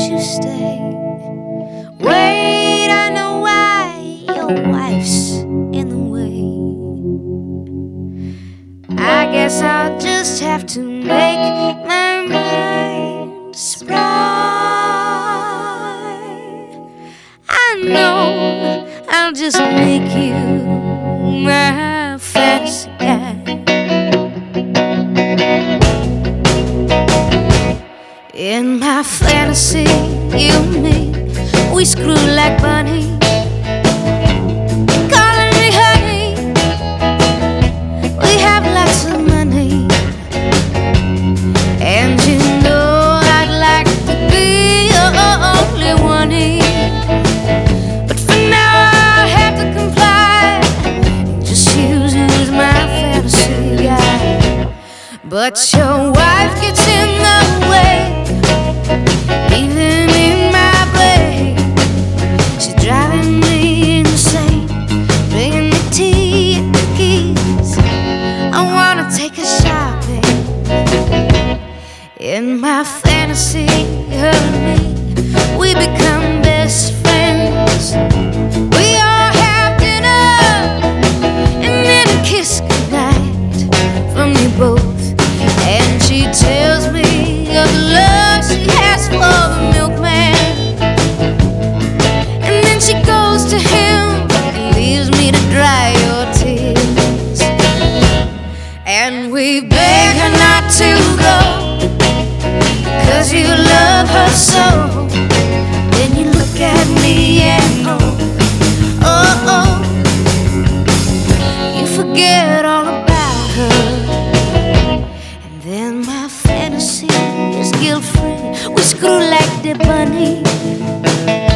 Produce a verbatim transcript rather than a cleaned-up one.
you stay? Wait, I know why your wife's in the way. I guess I'll just have to make my mind spry. I know I'll just make you my fantasy guy. In my fantasy, you and me, we screw like bunny, calling me honey. We have lots of money, and you know I'd like to be your only one. But for now I'll have to comply and just use you as my fantasy guy. But your wife gets in the way, even in my bed. She's driving me insane, bringing me tea and cookies. I wanna take her shopping. In my fantasy, her and me, we become best friends. We all have dinner and then a kiss goodnight from you both. And she tells me of the love she has for the milkman, and then she goes to him and leaves me to dry your tears. And we beg her not to go, 'cause you love her so. Then you look at me and oh, oh, oh, you forget all about her. And then my fantasy is guilt-free. We screw like the bunny,